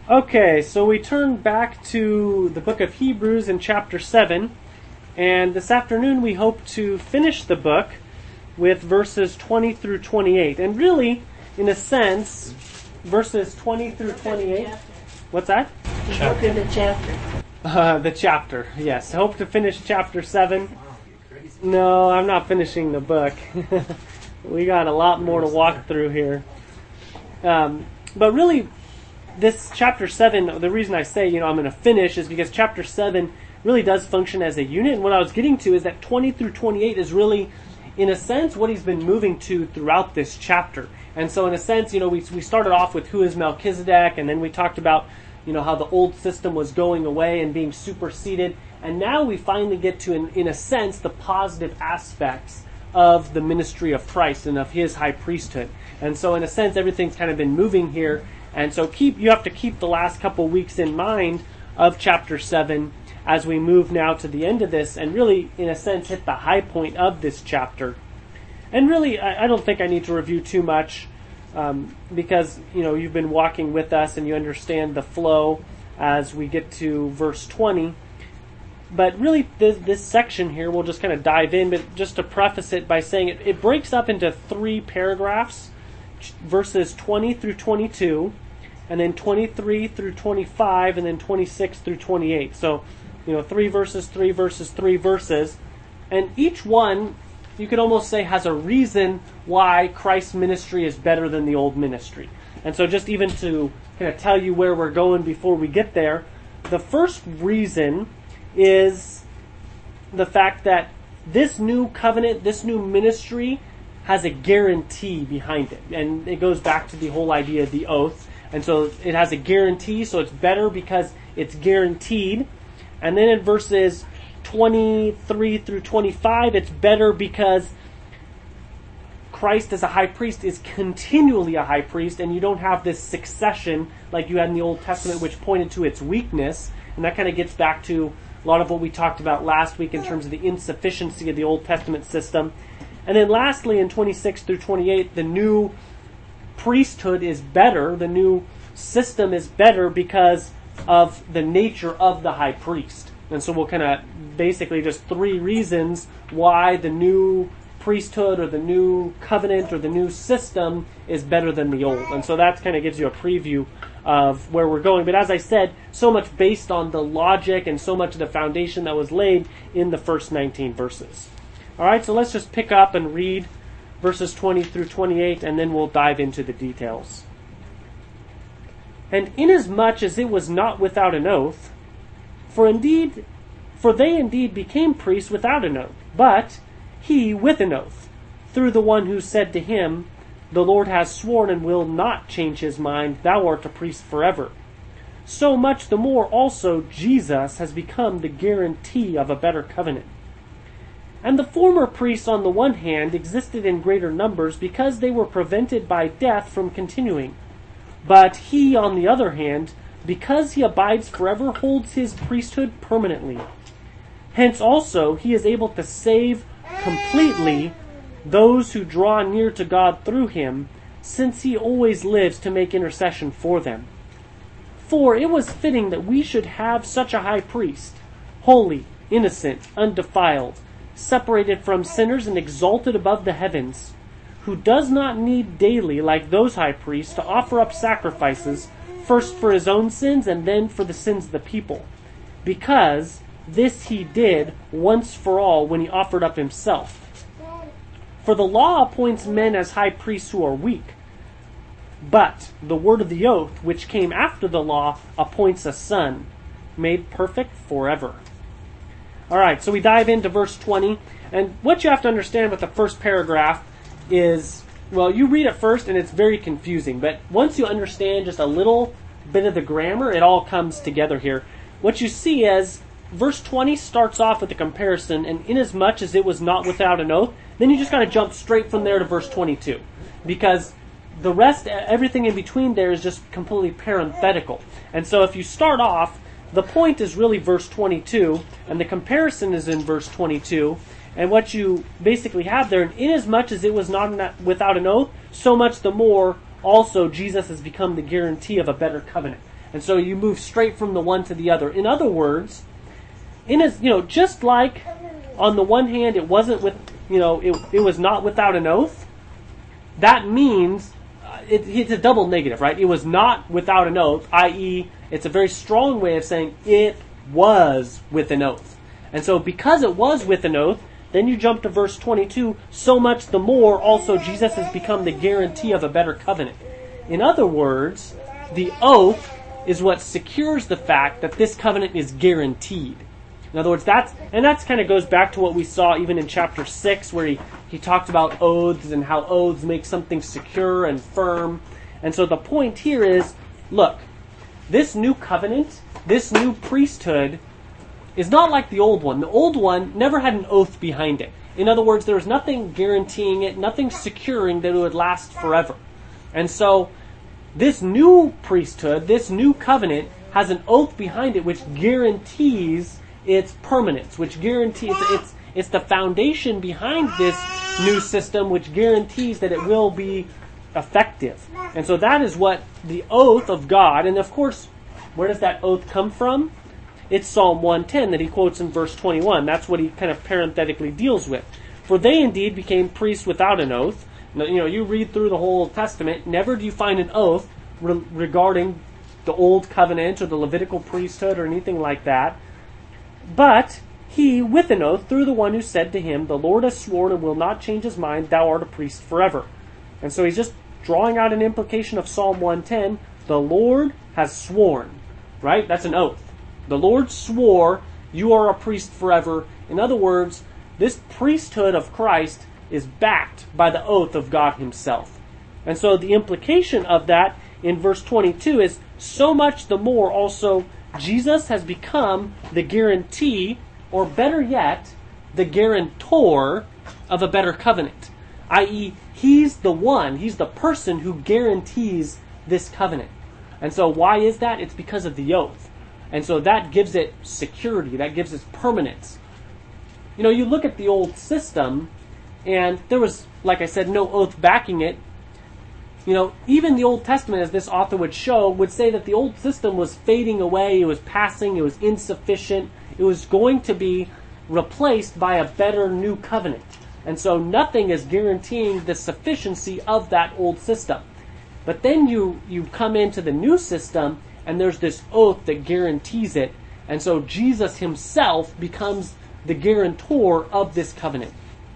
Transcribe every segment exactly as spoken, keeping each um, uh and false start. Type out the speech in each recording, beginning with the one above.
Okay, so we turn back to the book of Hebrews in chapter seven, and this afternoon we hope to finish the book with verses twenty through twenty-eight. And really, in a sense, verses twenty through twenty-eight... What's that? Look at the chapter. Uh, the chapter, yes. I hope to finish chapter seven. No, I'm not finishing the book. We got a lot more to walk through here. Um, but really, this chapter seven, the reason I say, you know, I'm going to finish is because chapter seven really does function as a unit. And what I was getting to is that twenty through twenty-eight is really, in a sense, what he's been moving to throughout this chapter. And so in a sense, you know, we we started off with who is Melchizedek, and then we talked about, you know, how the old system was going away and being superseded. And now we finally get to, in, in a sense, the positive aspects of the ministry of Christ and of his high priesthood. And so in a sense, everything's kind of been moving here. And so keep you have to keep the last couple weeks in mind of chapter seven as we move now to the end of this and really, in a sense, hit the high point of this chapter. And really, I, I don't think I need to review too much um, because, you know, you've been walking with us and you understand the flow as we get to verse twenty. But really, this, this section here, we'll just kind of dive in, but just to preface it by saying it, it breaks up into three paragraphs, verses twenty through twenty-two, and then twenty-three through twenty-five, and then twenty-six through twenty-eight. So, you know, three verses, three verses, three verses. And each one, you could almost say, has a reason why Christ's ministry is better than the old ministry. And so just even to kind of tell you where we're going before we get there, the first reason is the fact that this new covenant, this new ministry, has a guarantee behind it. And it goes back to the whole idea of the oath. And so it has a guarantee, so it's better because it's guaranteed. And then in verses twenty-three through twenty-five, it's better because Christ as a high priest is continually a high priest, and you don't have this succession like you had in the Old Testament, which pointed to its weakness. And that kind of gets back to a lot of what we talked about last week in terms of the insufficiency of the Old Testament system. And then lastly, in twenty-six through twenty-eight, the new priesthood is better. The new system is better because of the nature of the high priest. And so we'll kind of basically just three reasons why the new priesthood or the new covenant or the new system is better than the old. And so that kind of gives you a preview of where we're going. But as I said, so much based on the logic and so much of the foundation that was laid in the first nineteen verses. All right, so let's just pick up and read verses twenty through twenty-eight, and then we'll dive into the details. And inasmuch as it was not without an oath, for indeed, for they indeed became priests without an oath, but he with an oath, through the one who said to him, the Lord has sworn and will not change his mind, thou art a priest forever. So much the more also Jesus has become the guarantee of a better covenant. And the former priests on the one hand existed in greater numbers because they were prevented by death from continuing. But he, on the other hand, because he abides forever, holds his priesthood permanently. Hence also he is able to save completely those who draw near to God through him, since he always lives to make intercession for them. For it was fitting that we should have such a high priest, holy, innocent, undefiled, separated from sinners and exalted above the heavens, who does not need daily, like those high priests, to offer up sacrifices, first for his own sins and then for the sins of the people, because this he did once for all when he offered up himself. For the law appoints men as high priests who are weak, but the word of the oath, which came after the law, appoints a son, made perfect forever. All right, so we dive into verse twenty, and what you have to understand with the first paragraph is, well, you read it first and it's very confusing, but once you understand just a little bit of the grammar, it all comes together here. What you see is, verse twenty starts off with a comparison, and inasmuch as it was not without an oath, then you just got to jump straight from there to verse twenty-two, because the rest, everything in between there is just completely parenthetical. And so if you start off, the point is really verse twenty-two, and the comparison is in verse twenty-two, and what you basically have there, and inasmuch as it was not without an oath, so much the more also Jesus has become the guarantee of a better covenant. And so you move straight from the one to the other. In other words, in a, you know, just like on the one hand it wasn't with, you know, it, it was not without an oath, that means uh, it, it's a double negative, right? It was not without an oath, that is, it's a very strong way of saying it was with an oath. And so because it was with an oath, then you jump to verse twenty-two, so much the more also Jesus has become the guarantee of a better covenant. In other words, the oath is what secures the fact that this covenant is guaranteed. In other words, that's, and that's kind of goes back to what we saw even in chapter six, where he, he talked about oaths and how oaths make something secure and firm. And so the point here is, look, this new covenant, this new priesthood, is not like the old one. The old one never had an oath behind it. In other words, there was nothing guaranteeing it, nothing securing that it would last forever. And so this new priesthood, this new covenant, has an oath behind it which guarantees its permanence, which guarantees it's it's the foundation behind this new system, which guarantees that it will be effective. And so that is what the oath of God, and of course, where does that oath come from? It's Psalm one ten that he quotes in verse twenty-one. That's what he kind of parenthetically deals with. For they indeed became priests without an oath. Now, you know, you read through the whole Old Testament, never do you find an oath re- regarding the Old Covenant or the Levitical priesthood or anything like that. But he, with an oath, through the one who said to him, the Lord has sworn and will not change his mind, thou art a priest forever. And so he's just drawing out an implication of Psalm one ten. The Lord has sworn, right? That's an oath. The Lord swore, you are a priest forever. In other words, this priesthood of Christ is backed by the oath of God himself. And so the implication of that in verse twenty-two is, so much the more also Jesus has become the guarantee, or better yet, the guarantor of a better covenant. that is, he's the one, he's the person who guarantees this covenant. And so why is that? It's because of the oath. And so that gives it security, that gives it permanence. You know, you look at the old system, and there was, like I said, no oath backing it. You know, even the Old Testament, as this author would show, would say that the old system was fading away, it was passing, it was insufficient, it was going to be replaced by a better new covenant. And so nothing is guaranteeing the sufficiency of that old system. But then you, you come into the new system, and there's this oath that guarantees it. And so Jesus himself becomes the guarantor of this covenant.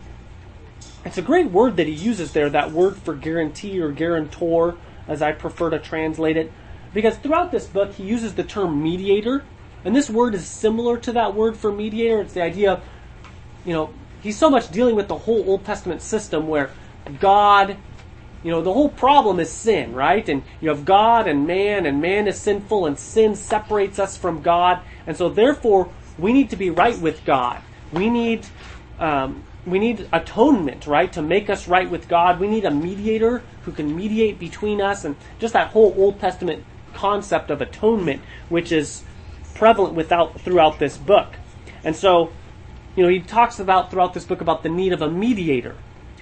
It's a great word that he uses there, that word for guarantee or guarantor, as I prefer to translate it. Because throughout this book, he uses the term mediator. And this word is similar to that word for mediator. It's the idea of, you know, he's so much dealing with the whole Old Testament system where God, you know, the whole problem is sin, right? And you have God and man, and man is sinful, and sin separates us from God. And so therefore, we need to be right with God. We need um, we need atonement, right, to make us right with God. We need a mediator who can mediate between us, and just that whole Old Testament concept of atonement, which is prevalent without throughout this book. And so, you know, he talks about throughout this book about the need of a mediator.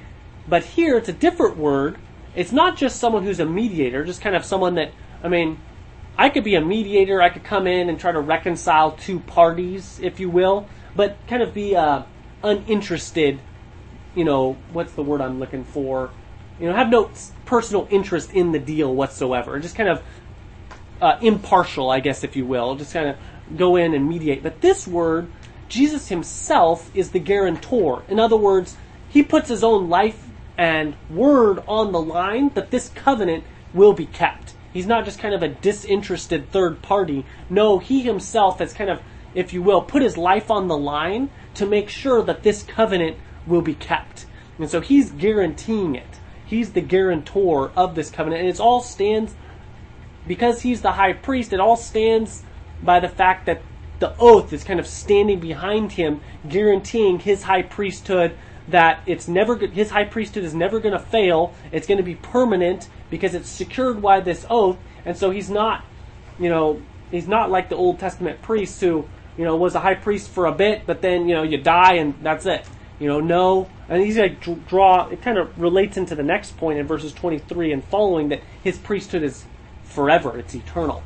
But here, it's a different word. It's not just someone who's a mediator, just kind of someone that, I mean, I could be a mediator, I could come in and try to reconcile two parties, if you will, but kind of be uh, uninterested, you know, what's the word I'm looking for? You know, have no personal interest in the deal whatsoever. Just kind of uh, impartial, I guess, if you will. Just kind of go in and mediate. But this word, Jesus himself is the guarantor. In other words, he puts his own life and word on the line that this covenant will be kept. He's not just kind of a disinterested third party. No, he himself has kind of, if you will, put his life on the line to make sure that this covenant will be kept. And so he's guaranteeing it. He's the guarantor of this covenant. And it all stands, because he's the high priest, it all stands by the fact that the oath is kind of standing behind him, guaranteeing his high priesthood, that it's never his high priesthood is never going to fail. It's going to be permanent because it's secured by this oath. And so he's not, you know, he's not like the Old Testament priests who, you know, was a high priest for a bit, but then, you know, you die and that's it. You know, no. And he's going to draw, it kind of relates into the next point in verses twenty-three and following, that his priesthood is forever. It's eternal.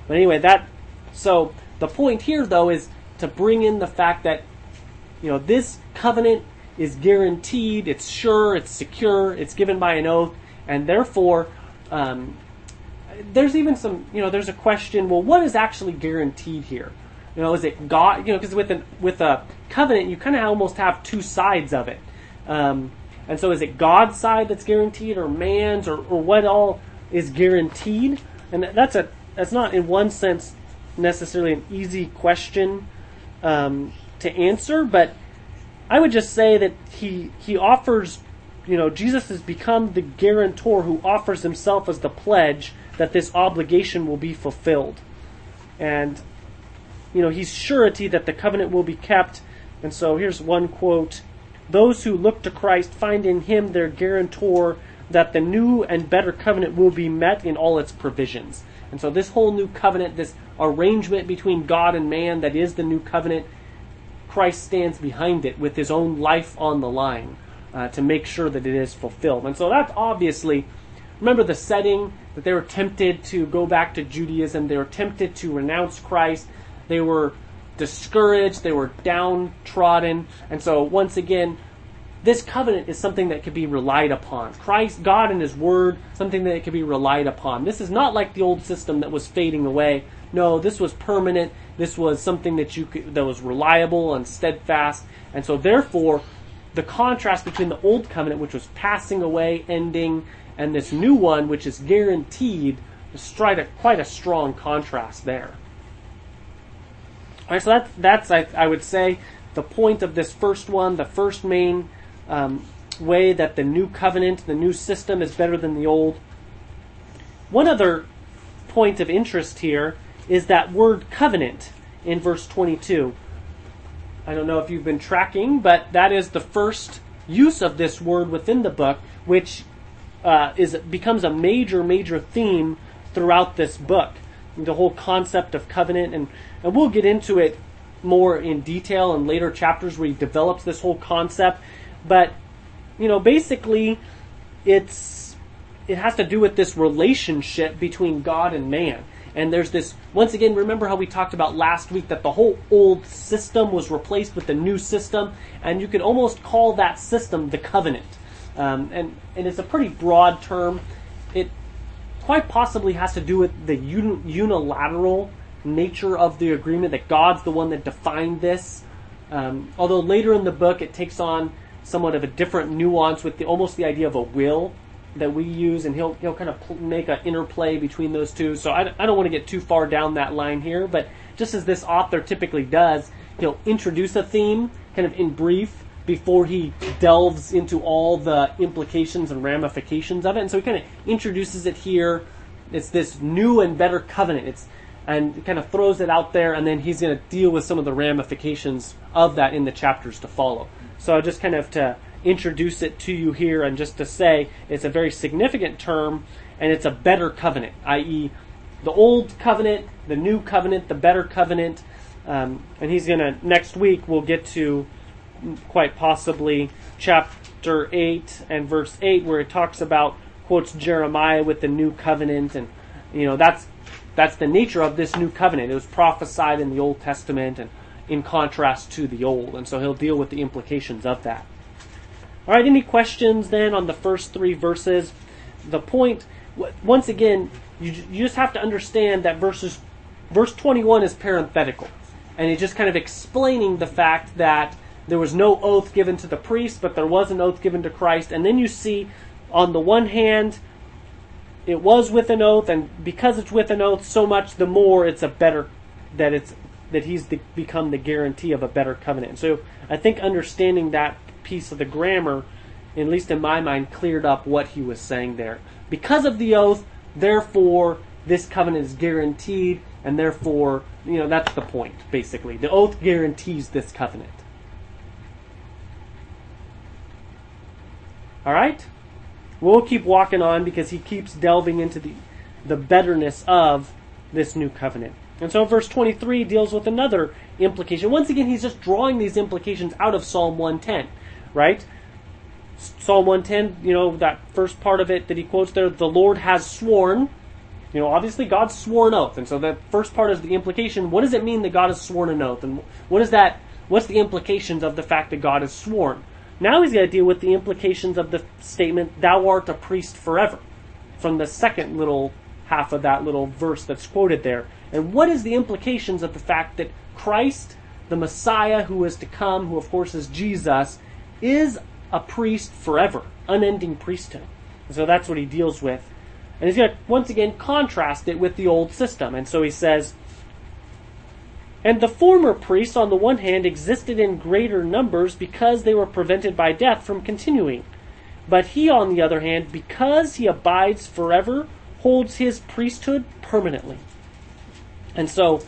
But anyway, that so the point here, though, is to bring in the fact that, you know, this covenant is guaranteed, it's sure, it's secure, it's given by an oath, and therefore, um, there's even some, you know, there's a question, well, what is actually guaranteed here? You know, is it God? You know, because with, with a covenant, you kind of almost have two sides of it. Um, and so is it God's side that's guaranteed, or man's, or, or what all is guaranteed? And that's a that's not, in one sense, necessarily an easy question um, to answer, but I would just say that he he offers, you know, Jesus has become the guarantor who offers himself as the pledge that this obligation will be fulfilled. And, you know, he's surety that the covenant will be kept. And so here's one quote: "Those who look to Christ find in him their guarantor that the new and better covenant will be met in all its provisions." And so this whole new covenant, this arrangement between God and man that is the new covenant, Christ stands behind it with his own life on the line uh, to make sure that it is fulfilled. And so that's obviously, remember the setting, that they were tempted to go back to Judaism. They were tempted to renounce Christ. They were discouraged. They were downtrodden. And so once again, this covenant is something that can be relied upon. Christ, God and his word, something that can be relied upon. This is not like the old system that was fading away. No, this was permanent. This was something that you could, that was reliable and steadfast. And so therefore, the contrast between the old covenant, which was passing away, ending, and this new one, which is guaranteed, is quite a, quite a strong contrast there. All right, so that's, that's I, I would say, the point of this first one, the first main um, way that the new covenant, the new system is better than the old. One other point of interest here is that word covenant in verse twenty-two. I don't know if you've been tracking, but that is the first use of this word within the book, which uh, is becomes a major, major theme throughout this book. The whole concept of covenant, and, and we'll get into it more in detail in later chapters where he develops this whole concept. But, you know, basically, it's it has to do with this relationship between God and man. And there's this, once again, remember how we talked about last week that the whole old system was replaced with the new system, and you could almost call that system the covenant. Um, and, and it's a pretty broad term. It quite possibly has to do with the uni- unilateral nature of the agreement, that God's the one that defined this. Um, although later in the book it takes on somewhat of a different nuance with the, almost the idea of a will that we use, and he'll he'll kind of pl- make an interplay between those two. So I, I don't want to get too far down that line here, but just as this author typically does, he'll introduce a theme kind of in brief before he delves into all the implications and ramifications of it. And so he kind of introduces it here. It's this new and better covenant. It's and kind of throws it out there, and then he's going to deal with some of the ramifications of that in the chapters to follow. So just kind of to introduce it to you here, and just to say it's a very significant term, and it's a better covenant, that is the old covenant, the new covenant, the better covenant. Um, and he's going to, next week, we'll get to quite possibly chapter eight and verse eight, where it talks about, quotes Jeremiah with the new covenant, and, you know, that's That's the nature of this new covenant. It was prophesied in the Old Testament and in contrast to the Old. And so he'll deal with the implications of that. All right, any questions then on the first three verses? The point, once again, you, you just have to understand that verses, verse twenty-one is parenthetical. And it's just kind of explaining the fact that there was no oath given to the priest, but there was an oath given to Christ. And then you see, on the one hand, it was with an oath, and because it's with an oath, so much the more it's a better, that it's that he's the, become the guarantee of a better covenant. So I think understanding that piece of the grammar, at least in my mind, cleared up what he was saying there. Because of the oath, therefore, this covenant is guaranteed, and therefore, you know, that's the point, basically. The oath guarantees this covenant. All right? We'll keep walking on because he keeps delving into the, the betterness of this new covenant. And so verse twenty-three deals with another implication. Once again, he's just drawing these implications out of Psalm one ten, right? Psalm one ten, you know, that first part of it that he quotes there, the Lord has sworn. You know, obviously God's sworn oath, and so the first part is the implication. What does it mean that God has sworn an oath, and what is that? What's the implications of the fact that God has sworn? Now he's got to deal with the implications of the statement, "Thou art a priest forever," from the second little half of that little verse that's quoted there. And what is the implications of the fact that Christ, the Messiah who is to come, who of course is Jesus, is a priest forever, unending priesthood? And so that's what he deals with. And he's going to once again contrast it with the old system. And so he says, "And the former priests on the one hand existed in greater numbers because they were prevented by death from continuing. But he on the other hand, because he abides forever, holds his priesthood permanently." And so,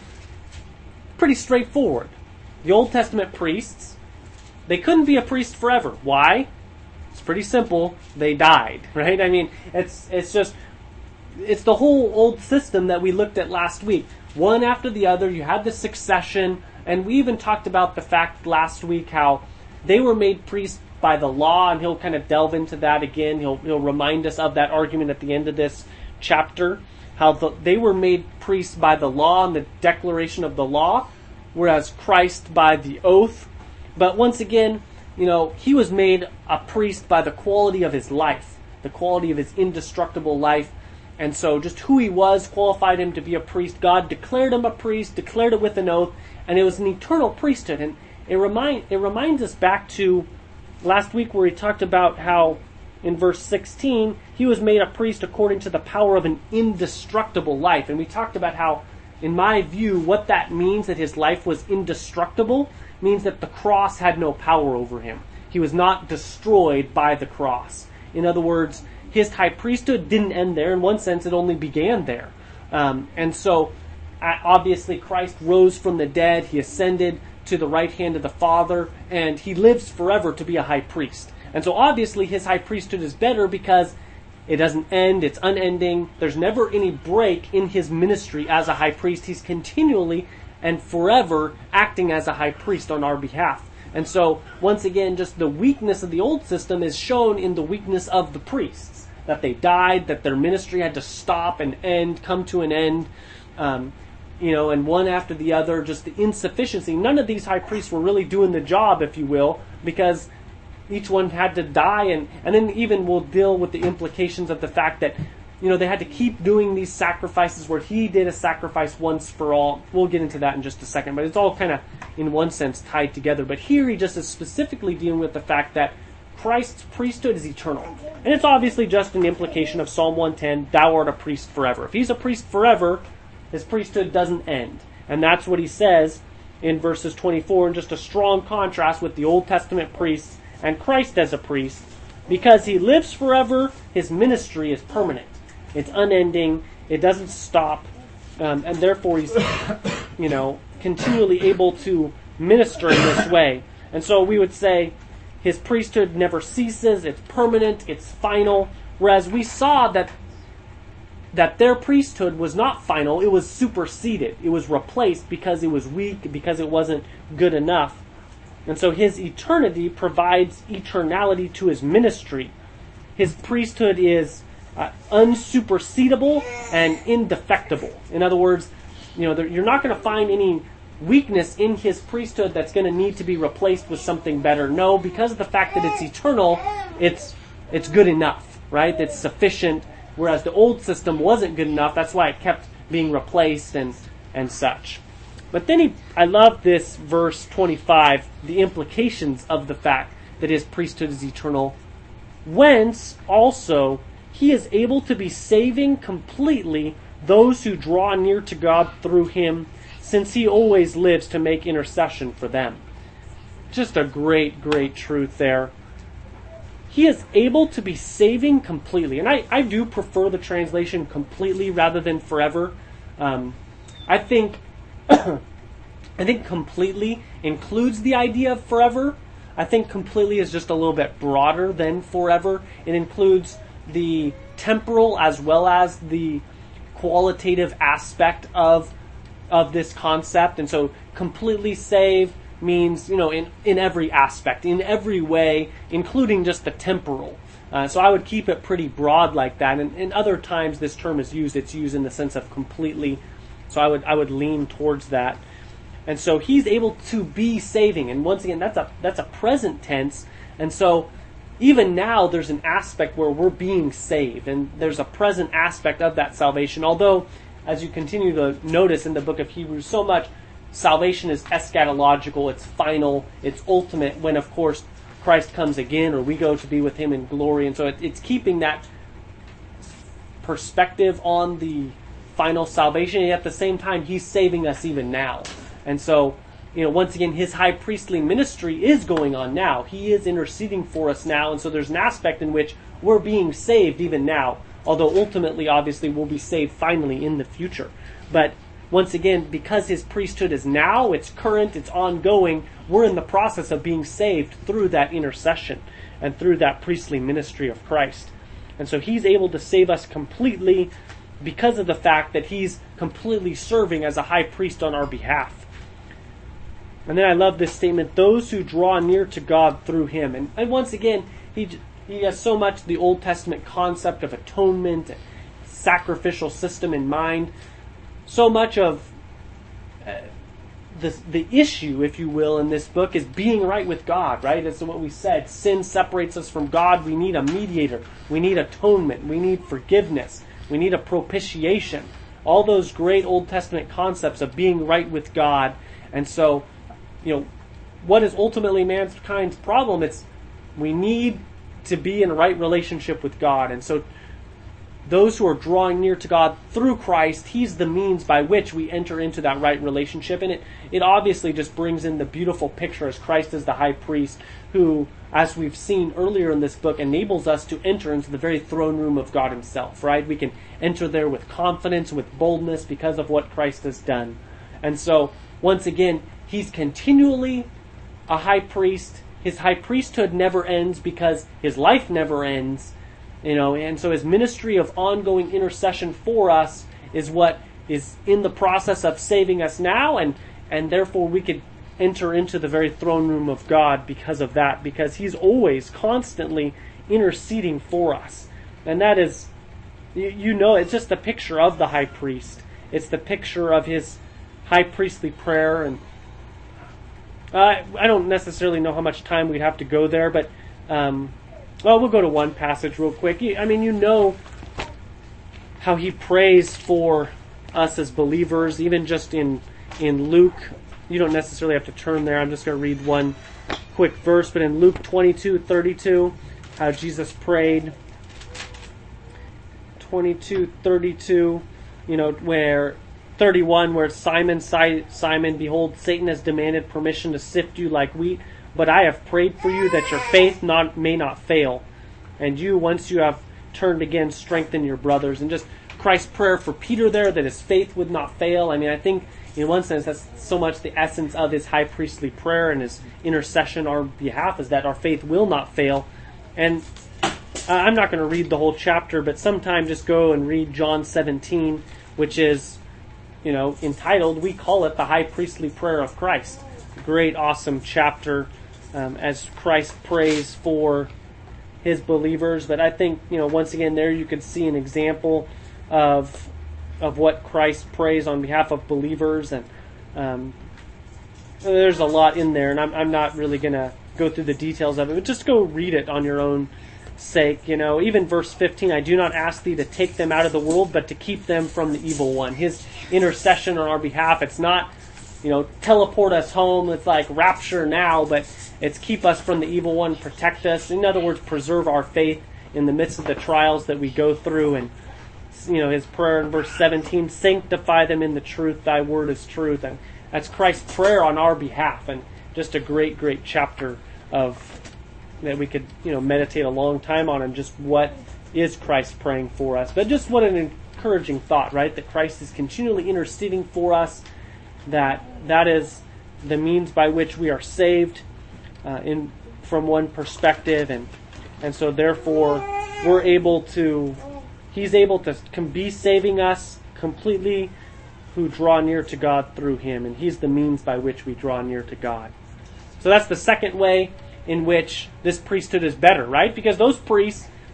pretty straightforward. The Old Testament priests, they couldn't be a priest forever. Why? It's pretty simple. They died, right? I mean, it's it's just, it's the whole old system that we looked at last week. One after the other, you had the succession, and we even talked about the fact last week how they were made priests by the law, and he'll kind of delve into that again. He'll he'll remind us of that argument at the end of this chapter, how the, they were made priests by the law and the declaration of the law, whereas Christ by the oath. But once again, you know, he was made a priest by the quality of his life, the quality of his indestructible life. And so just who he was qualified him to be a priest. God declared him a priest, declared it with an oath, and it was an eternal priesthood. And it remind it reminds us back to last week where he talked about how in verse sixteen, he was made a priest according to the power of an indestructible life. And we talked about how, in my view, what that means, that his life was indestructible, means that the cross had no power over him. He was not destroyed by the cross. In other words, his high priesthood didn't end there. In one sense, it only began there. Um, and so, obviously, Christ rose from the dead. He ascended to the right hand of the Father, and he lives forever to be a high priest. And so, obviously, his high priesthood is better because it doesn't end. It's unending. There's never any break in his ministry as a high priest. He's continually and forever acting as a high priest on our behalf. And so, once again, just the weakness of the old system is shown in the weakness of the priests. That they died, that their ministry had to stop and end, come to an end, um, you know, and one after the other, just the insufficiency. None of these high priests were really doing the job, if you will, because each one had to die, and, and then even we'll deal with the implications of the fact that, you know, they had to keep doing these sacrifices where he did a sacrifice once for all. We'll get into that in just a second, but it's all kind of, in one sense, tied together. But here he just is specifically dealing with the fact that Christ's priesthood is eternal. And it's obviously just an implication of Psalm one ten, "Thou art a priest forever." If he's a priest forever, his priesthood doesn't end. And that's what he says in verses twenty-four, in just a strong contrast with the Old Testament priests and Christ as a priest. Because he lives forever, his ministry is permanent. It's unending. It doesn't stop. Um, and therefore he's, you know, continually able to minister in this way. And so we would say his priesthood never ceases. It's permanent. It's final. Whereas we saw that that their priesthood was not final. It was superseded. It was replaced because it was weak, because it wasn't good enough. And so his eternity provides eternality to his ministry. His priesthood is uh, unsupersedable and indefectible. In other words, you know, there, you're not going to find any weakness in his priesthood that's going to need to be replaced with something better. No, because of the fact that it's eternal, it's it's good enough, right? It's sufficient. Whereas the old system wasn't good enough. That's why it kept being replaced and and such. But then he, I love this verse twenty-five, the implications of the fact that his priesthood is eternal. Whence also he is able to be saving completely those who draw near to God through him, since he always lives to make intercession for them. Just a great, great truth there. He is able to be saving completely. And I, I do prefer the translation completely rather than forever. Um, I think I think completely includes the idea of forever. I think completely is just a little bit broader than forever. It includes the temporal as well as the qualitative aspect of of this concept. And so completely saved means, you know, in, in every aspect, in every way, including just the temporal. Uh, so I would keep it pretty broad like that. And, and other times this term is used, it's used in the sense of completely. So I would I would lean towards that. And so he's able to be saving. And once again, that's a that's a present tense. And so even now there's an aspect where we're being saved. And there's a present aspect of that salvation. Although, as you continue to notice in the book of Hebrews, so much salvation is eschatological, it's final, it's ultimate, when of course Christ comes again or we go to be with him in glory. And so it, it's keeping that perspective on the final salvation, and at the same time he's saving us even now. And so, you know, once again, his high priestly ministry is going on now. He is interceding for us now, and so there's an aspect in which we're being saved even now, although ultimately, obviously, we'll be saved finally in the future. But once again, because his priesthood is now, it's current, it's ongoing, we're in the process of being saved through that intercession and through that priestly ministry of Christ. And so he's able to save us completely because of the fact that he's completely serving as a high priest on our behalf. And then I love this statement, those who draw near to God through him. And, and once again, he he has so much the Old Testament concept of atonement, and sacrificial system in mind. So much of uh, the, the issue, if you will, in this book is being right with God, right? That's what we said. Sin separates us from God. We need a mediator. We need atonement. We need forgiveness. We need a propitiation. All those great Old Testament concepts of being right with God. And so, you know, what is ultimately mankind's problem? It's we need to be in a right relationship with God. And so those who are drawing near to God through Christ, he's the means by which we enter into that right relationship. And it, it obviously just brings in the beautiful picture as Christ is the high priest who, as we've seen earlier in this book, enables us to enter into the very throne room of God himself, right? We can enter there with confidence, with boldness because of what Christ has done. And so, once again, he's continually a high priest. His high priesthood never ends because his life never ends. You know, and so his ministry of ongoing intercession for us is what is in the process of saving us now, and, and therefore we could enter into the very throne room of God because of that, because he's always constantly interceding for us. And that is, you, you know, it's just a picture of the high priest. It's the picture of his high priestly prayer. And uh, I don't necessarily know how much time we'd have to go there, but um, well, we'll go to one passage real quick. I mean, you know how he prays for us as believers, even just in in Luke. You don't necessarily have to turn there. I'm just going to read one quick verse. But in Luke twenty-two thirty-two, how Jesus prayed. twenty-two thirty-two, you know, where thirty-one, where Simon, Simon, behold, Satan has demanded permission to sift you like wheat. But I have prayed for you that your faith not, may not fail. And you, once you have turned again, strengthen your brothers. And just Christ's prayer for Peter there, that his faith would not fail. I mean, I think in one sense that's so much the essence of his high priestly prayer and his intercession on our behalf, is that our faith will not fail. And uh, I'm not going to read the whole chapter, but sometime just go and read John seventeen, which is, you know, entitled, we call it the high priestly prayer of Christ. Great, awesome chapter. Um, as Christ prays for his believers. But I think, you know, once again, there you could see an example of of what Christ prays on behalf of believers. And um, there's a lot in there, and I'm, I'm not really going to go through the details of it, but just go read it on your own sake. You know, even verse fifteen, I do not ask thee to take them out of the world, but to keep them from the evil one. His intercession on our behalf, it's not, you know, teleport us home. It's like rapture now, but it's keep us from the evil one, protect us. In other words, preserve our faith in the midst of the trials that we go through. And, you know, his prayer in verse seventeen, sanctify them in the truth, thy word is truth. And that's Christ's prayer on our behalf. And just a great, great chapter of that we could, you know, meditate a long time on, and just what is Christ praying for us. But just what an encouraging thought, right? That Christ is continually interceding for us, that that is the means by which we are saved uh, in from one perspective, and and so therefore we're able to, he's able to can be saving us completely who draw near to God through him, and he's the means by which we draw near to God. So that's the second way in which this priesthood is better, right? Because those priests,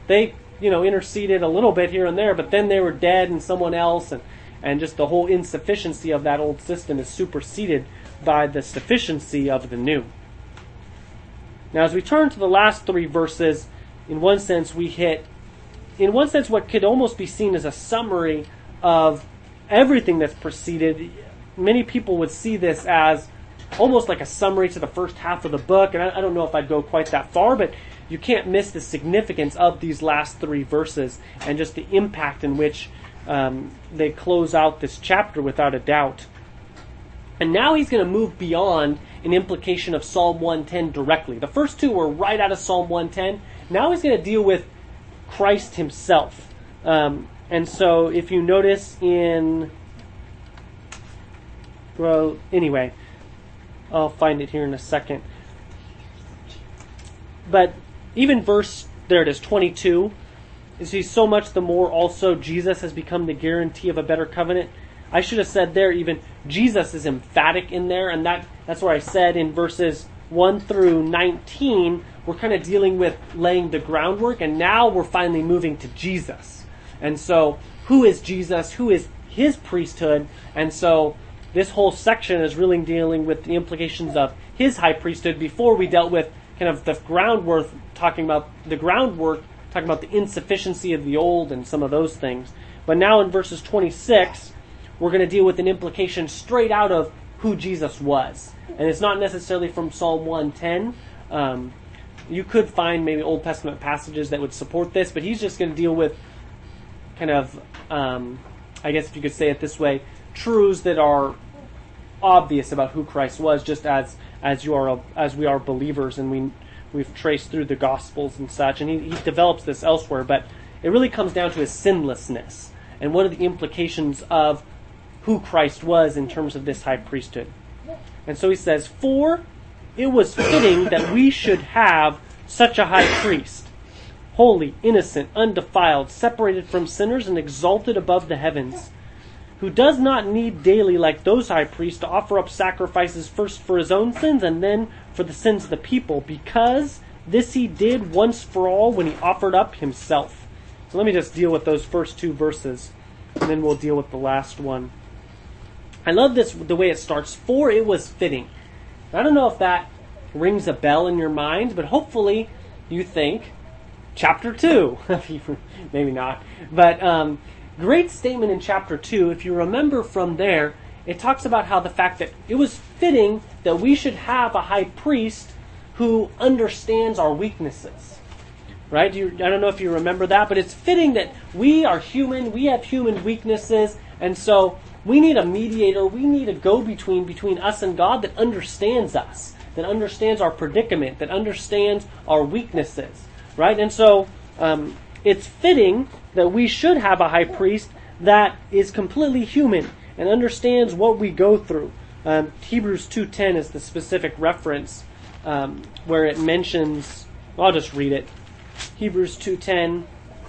they, you know, interceded a little bit here and there, but then they were dead and someone else, and, and just the whole insufficiency of that old system is superseded by the sufficiency of the new. Now, as we turn to the last three verses, in one sense we hit, in one sense, what could almost be seen as a summary of everything that's preceded. Many people would see this as almost like a summary to the first half of the book, and I, I don't know if I'd go quite that far, but you can't miss the significance of these last three verses and just the impact in which um, they close out this chapter without a doubt. And now he's going to move beyond an implication of Psalm one ten directly. The first two were right out of Psalm one ten. Now he's going to deal with Christ himself. Um, and so if you notice in... Well, anyway, I'll find it here in a second. But even verse, there it is, twenty-two, you see, so much the more also Jesus has become the guarantee of a better covenant. I should have said there even, Jesus is emphatic in there, and that that's where I said in verses one through nineteen, we're kind of dealing with laying the groundwork, and now we're finally moving to Jesus. And so, who is Jesus? Who is his priesthood? And so, this whole section is really dealing with the implications of his high priesthood. Before we dealt with kind of the groundwork, talking about the groundwork, talking about the insufficiency of the old and some of those things. But now in verses twenty-six, we're going to deal with an implication straight out of who Jesus was. And it's not necessarily from Psalm one ten. Um, you could find maybe Old Testament passages that would support this, but he's just going to deal with kind of, um, I guess if you could say it this way, truths that are obvious about who Christ was, just as as you are as we are believers, and we we've traced through the Gospels and such. And he, he develops this elsewhere, but it really comes down to his sinlessness and what are the implications of who Christ was in terms of this high priesthood. And so he says, "For it was fitting that we should have such a high priest, holy, innocent, undefiled, separated from sinners, and exalted above the heavens, who does not need daily, like those high priests, to offer up sacrifices first for his own sins and then for the sins of the people, because this he did once for all when he offered up himself." So let me just deal with those first two verses, and then we'll deal with the last one. I love this, the way it starts, "For it was fitting." I don't know if that rings a bell in your mind, but hopefully you think chapter two. Maybe not. But um, great statement in chapter two. If you remember from there, it talks about how the fact that it was fitting that we should have a high priest who understands our weaknesses. Right? You, I don't know if you remember that, but it's fitting that we are human, we have human weaknesses, and so we need a mediator, we need a go-between between us and God that understands us, that understands our predicament, that understands our weaknesses. Right? And so um, it's fitting that we should have a high priest that is completely human and understands what we go through. Um, Hebrews two ten is the specific reference um, where it mentions, I'll just read it. Hebrews two ten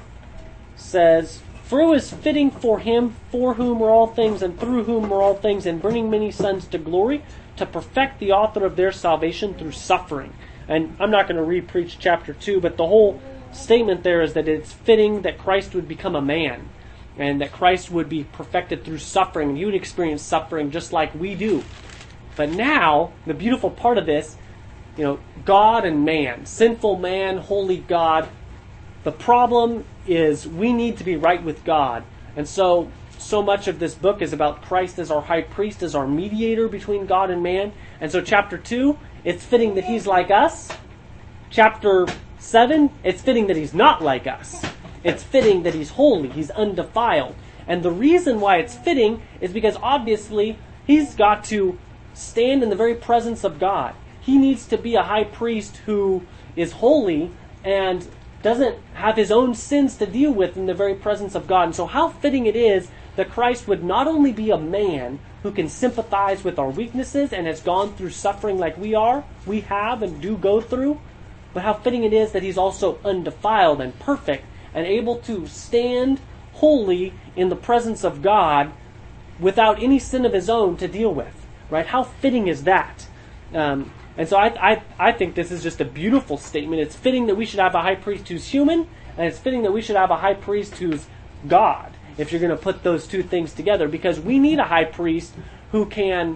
says, "For it was fitting for him, for whom are all things, and through whom are all things, and bringing many sons to glory, to perfect the author of their salvation through suffering." And I'm not going to re-preach chapter two, but the whole statement there is that it's fitting that Christ would become a man, and that Christ would be perfected through suffering, and he would experience suffering just like we do. But now, the beautiful part of this, you know, God and man, sinful man, holy God, the problem is we need to be right with God. And so, so much of this book is about Christ as our high priest, as our mediator between God and man. And so chapter two, it's fitting that he's like us. Chapter seven, it's fitting that he's not like us. It's fitting that he's holy, he's undefiled. And the reason why it's fitting is because obviously he's got to stand in the very presence of God. He needs to be a high priest who is holy and doesn't have his own sins to deal with in the very presence of God. And so how fitting it is that Christ would not only be a man who can sympathize with our weaknesses and has gone through suffering like we are, we have and do go through, but how fitting it is that he's also undefiled and perfect and able to stand holy in the presence of God without any sin of his own to deal with. Right? How fitting is that? Um, and so I, I, I think this is just a beautiful statement. It's fitting that we should have a high priest who's human And it's fitting that we should have a high priest who's God, if you're going to put those two things together, because we need a high priest who can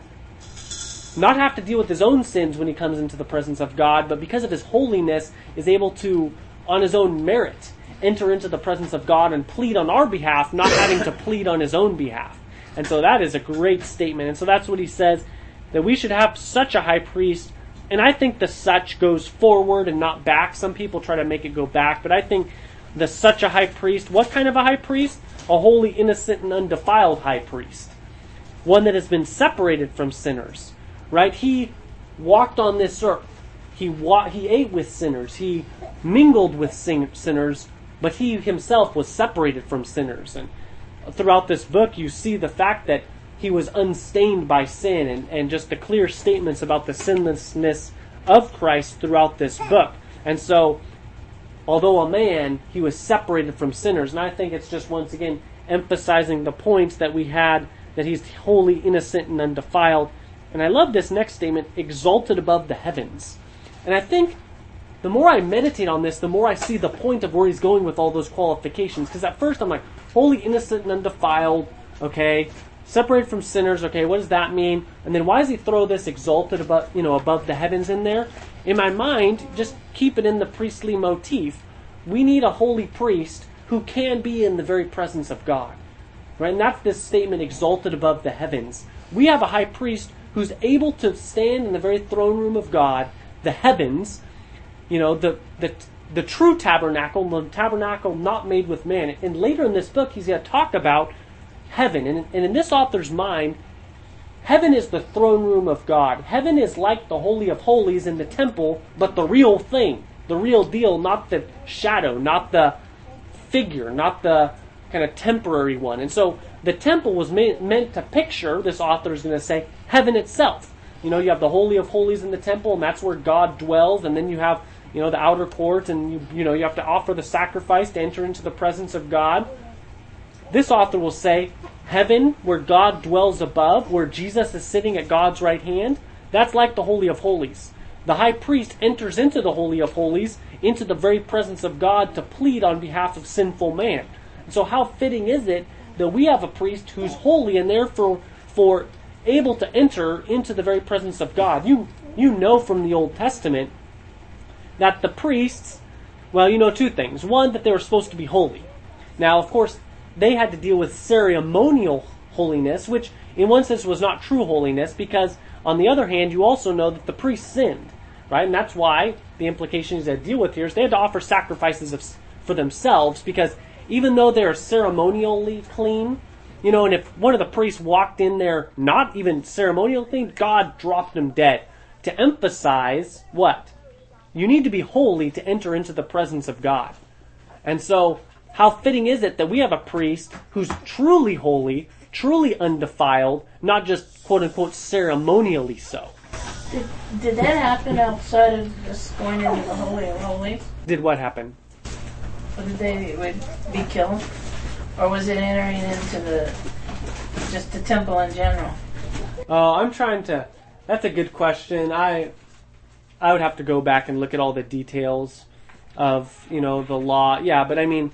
not have to deal with his own sins when he comes into the presence of God, but because of his holiness is able to, on his own merit, enter into the presence of God and plead on our behalf, not having to plead on his own behalf. And so that is a great statement. And so that's what he says, that we should have such a high priest. And I think the such goes forward and not back. Some people try to make it go back, but I think the such a high priest, what kind of a high priest? A holy, innocent, and undefiled high priest. One that has been separated from sinners, right? He walked on this earth. He wa- he ate with sinners. He mingled with sin- sinners, but he himself was separated from sinners. And throughout this book, you see the fact that he was unstained by sin, and, and just the clear statements about the sinlessness of Christ throughout this book. And so, although a man, he was separated from sinners. And I think it's just, once again, emphasizing the points that we had, that he's holy, innocent, and undefiled. And I love this next statement, exalted above the heavens. And I think the more I meditate on this, the more I see the point of where he's going with all those qualifications. Because at first I'm like, holy, innocent, and undefiled, okay, separated from sinners, okay, what does that mean? And then why does he throw this exalted above, you know, above the heavens in there? In my mind, just keep it in the priestly motif. We need a holy priest who can be in the very presence of God. Right? And that's this statement, exalted above the heavens. We have a high priest who's able to stand in the very throne room of God, the heavens, you know, the the the true tabernacle, the tabernacle not made with man. And later in this book, he's going to talk about heaven. And, and in this author's mind, heaven is the throne room of God. Heaven is like the Holy of Holies in the temple, but the real thing, the real deal, not the shadow, not the figure, not the kind of temporary one. And so the temple was ma- meant to picture, this author is going to say, heaven itself. You know, you have the Holy of Holies in the temple, and that's where God dwells, and then you have, you know, the outer court, and you, you know, you have to offer the sacrifice to enter into the presence of God. This author will say, heaven, where God dwells above, where Jesus is sitting at God's right hand, that's like the Holy of Holies. The high priest enters into the Holy of Holies, into the very presence of God, to plead on behalf of sinful man. And so how fitting is it that we have a priest who's holy and therefore for able to enter into the very presence of God? You, you know from the Old Testament that the priests, well, you know two things. One, that they were supposed to be holy. Now, of course, they had to deal with ceremonial holiness, which in one sense was not true holiness, because on the other hand, you also know that the priests sinned, right? And that's why the implications they deal with here is they had to offer sacrifices of, for themselves, because even though they're ceremonially clean, you know, and if one of the priests walked in there not even ceremonially clean, God dropped them dead. To emphasize what? You need to be holy to enter into the presence of God. And so, how fitting is it that we have a priest who's truly holy, truly undefiled, not just quote-unquote ceremonially so. Did, did that happen outside of just going into the Holy of Holies? Did what happen? Or did they would be killed? Or was it entering into the just the temple in general? Oh, I'm trying to... That's a good question. I I would have to go back and look at all the details of, you know, the law. Yeah, but I mean...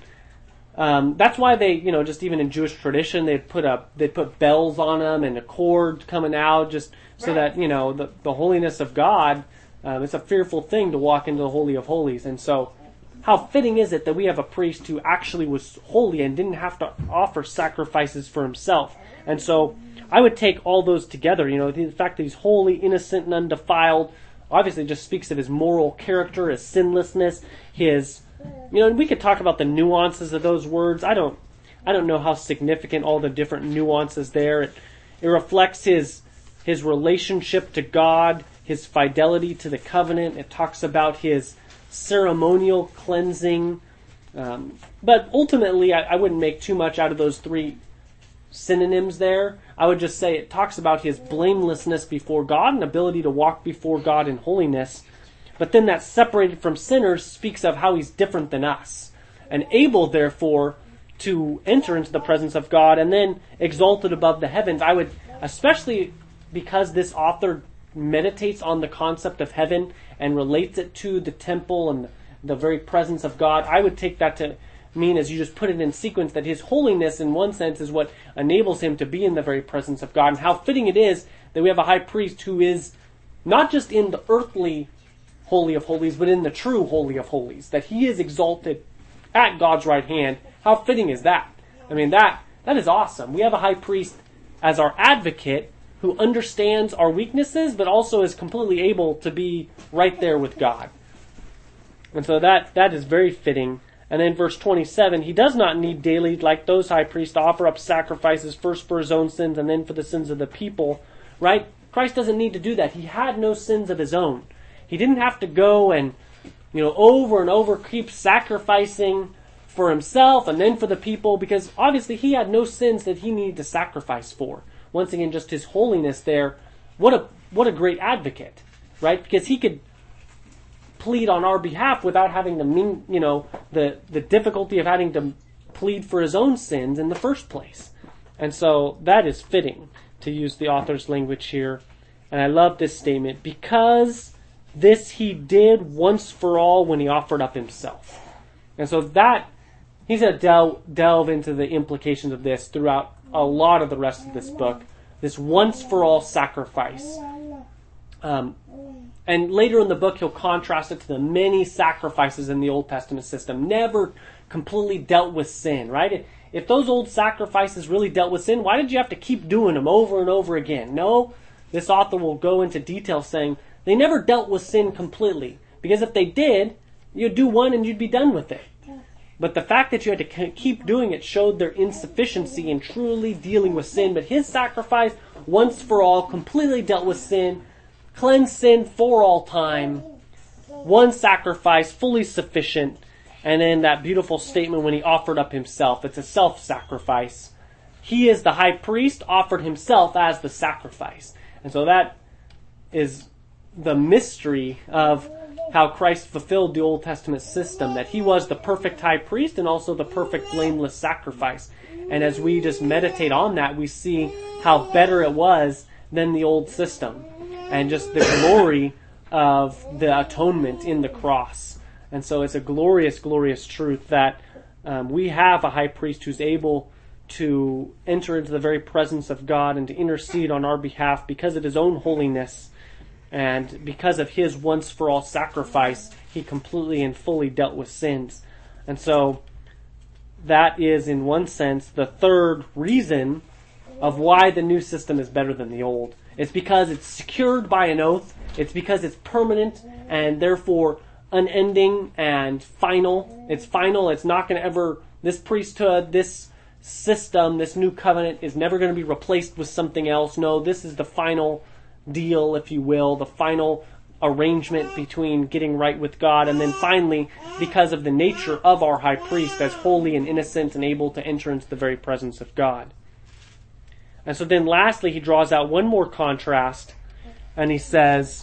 Um, that's why they, you know, just even in Jewish tradition, they'd put a, they'd put bells on them and a cord coming out, just so right. that, you know, the, the holiness of God, um, it's a fearful thing to walk into the Holy of Holies. And so, how fitting is it that we have a priest who actually was holy and didn't have to offer sacrifices for himself? And so, I would take all those together, you know, the fact that he's holy, innocent, and undefiled, obviously just speaks of his moral character, his sinlessness, his... You know, and we could talk about the nuances of those words. I don't, I don't know how significant all the different nuances there. It, it reflects his his relationship to God, his fidelity to the covenant. It talks about his ceremonial cleansing. Um, but ultimately, I, I wouldn't make too much out of those three synonyms there. I would just say it talks about his blamelessness before God and ability to walk before God in holiness. But then that separated from sinners speaks of how he's different than us, and able, therefore, to enter into the presence of God, and then exalted above the heavens. I would, especially because this author meditates on the concept of heaven and relates it to the temple and the very presence of God. I would take that to mean, as you just put it in sequence, that his holiness in one sense is what enables him to be in the very presence of God. And how fitting it is that we have a high priest who is not just in the earthly Holy of Holies, but in the true Holy of Holies, that he is exalted at God's right hand. How fitting is that? I mean, that that is awesome. We have a high priest as our advocate who understands our weaknesses, but also is completely able to be right there with God. And so that that is very fitting. And then verse twenty-seven, he does not need daily, like those high priests, to offer up sacrifices first for his own sins and then for the sins of the people. Right? Christ doesn't need to do that. He had no sins of his own. He didn't have to go and, you know, over and over keep sacrificing for himself and then for the people, because obviously he had no sins that he needed to sacrifice for. Once again, just his holiness there. What a what a great advocate, right? Because he could plead on our behalf without having the mean, you know, the the difficulty of having to plead for his own sins in the first place. And so that is fitting, to use the author's language here. And I love this statement, because this he did once for all when he offered up himself. And so that, he's going to del- delve into the implications of this throughout a lot of the rest of this book. This once for all sacrifice. Um, and later in the book, he'll contrast it to the many sacrifices in the Old Testament system. Never completely dealt with sin, right? If those old sacrifices really dealt with sin, why did you have to keep doing them over and over again? No, this author will go into detail saying they never dealt with sin completely. Because if they did, you'd do one and you'd be done with it. But the fact that you had to keep doing it showed their insufficiency in truly dealing with sin. But his sacrifice, once for all, completely dealt with sin, cleansed sin for all time, one sacrifice, fully sufficient. And then that beautiful statement when he offered up himself. It's a self-sacrifice. He is the high priest, offered himself as the sacrifice. And so that is the mystery of how Christ fulfilled the Old Testament system, that he was the perfect high priest and also the perfect blameless sacrifice. And as we just meditate on that, we see how better it was than the old system, and just the glory of the atonement in the cross. And so it's a glorious, glorious truth that um, we have a high priest who's able to enter into the very presence of God and to intercede on our behalf because of his own holiness. And because of his once-for-all sacrifice, he completely and fully dealt with sins. And so that is, in one sense, the third reason of why the new system is better than the old. It's because it's secured by an oath. It's because it's permanent and therefore unending and final. It's final. It's not going to ever, this priesthood, this system, this new covenant is never going to be replaced with something else. No, this is the final deal, if you will, the final arrangement between getting right with God. And then finally, because of the nature of our high priest as holy and innocent and able to enter into the very presence of God. And so then lastly, he draws out one more contrast, and he says,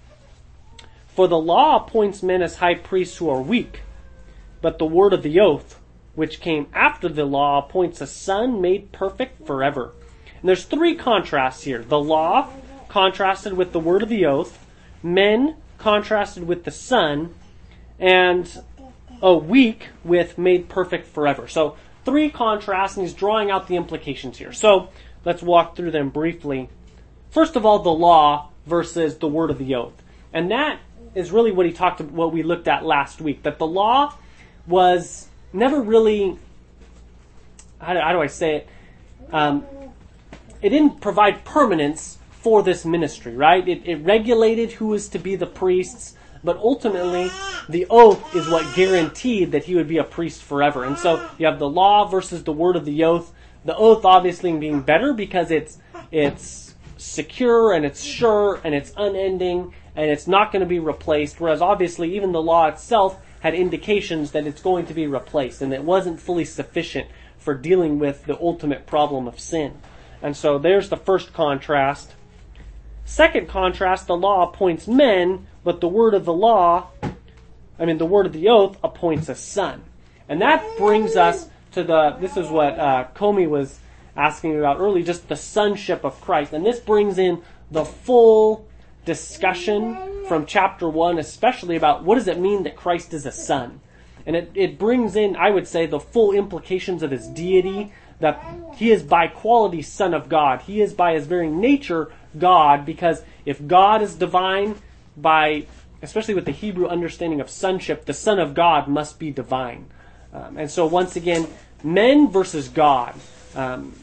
for the law appoints men as high priests who are weak, but the word of the oath, which came after the law, appoints a son made perfect forever. And there's three contrasts here. The law contrasted with the word of the oath, men contrasted with the son, and a weak with made perfect forever. So three contrasts, and he's drawing out the implications here. So let's walk through them briefly. First of all, the law versus the word of the oath. And that is really what he talked about, what we looked at last week. That the law was never really, how do, how do I say it? Um, it didn't provide permanence for this ministry, right? It, it regulated who was to be the priests, but ultimately the oath is what guaranteed that he would be a priest forever. And so you have the law versus the word of the oath. The oath obviously being better because it's it's secure and it's sure and it's unending and it's not going to be replaced, whereas obviously even the law itself had indications that it's going to be replaced and it wasn't fully sufficient for dealing with the ultimate problem of sin. And so there's the first contrast. Second contrast, the law appoints men, but the word of the law, I mean the word of the oath, appoints a son. And that brings us to the, this is what uh, Comey was asking about earlier, just the sonship of Christ. And this brings in the full discussion from chapter one, especially about what does it mean that Christ is a son. And it, it brings in, I would say, the full implications of his deity, that he is by quality Son of God. He is by his very nature God, because if God is divine, by especially with the Hebrew understanding of sonship, the Son of God must be divine. Um, and so once again, men versus God. Um,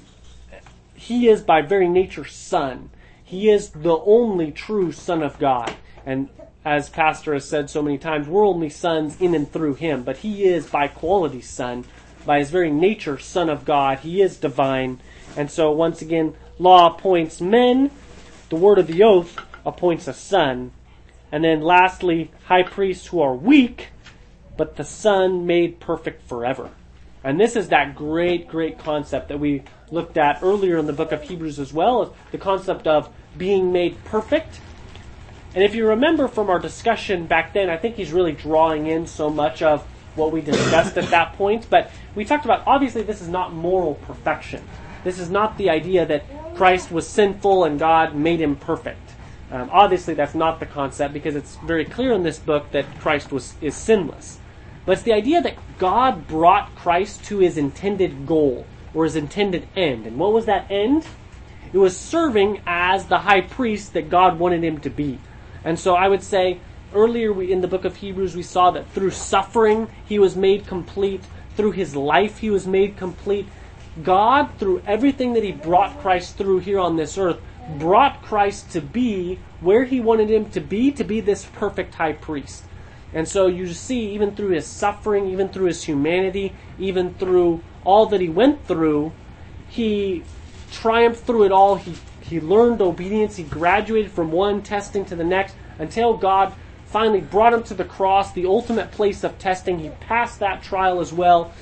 he is by very nature Son. He is the only true Son of God. And as Pastor has said so many times, we're only sons in and through him. But he is by quality Son. By his very nature, Son of God. He is divine. And so once again, law appoints men. The word of the oath appoints a son. And then lastly, high priests who are weak, but the Son made perfect forever. And this is that great, great concept that we looked at earlier in the book of Hebrews as well, the concept of being made perfect. And if you remember from our discussion back then, I think he's really drawing in so much of what we discussed at that point. But we talked about, obviously, this is not moral perfection. This is not the idea that Christ was sinful and God made him perfect. Um, obviously, that's not the concept, because it's very clear in this book that Christ was is sinless. But it's the idea that God brought Christ to his intended goal, or his intended end. And what was that end? It was serving as the high priest that God wanted him to be. And so I would say, earlier we, in the book of Hebrews, we saw that through suffering, he was made complete. Through his life, he was made complete. God, through everything that he brought Christ through here on this earth, brought Christ to be where he wanted him to be, to be this perfect high priest. And so you see, even through his suffering, even through his humanity, even through all that he went through, he triumphed through it all. He, he learned obedience. He graduated from one testing to the next until God finally brought him to the cross, the ultimate place of testing. He passed that trial as well,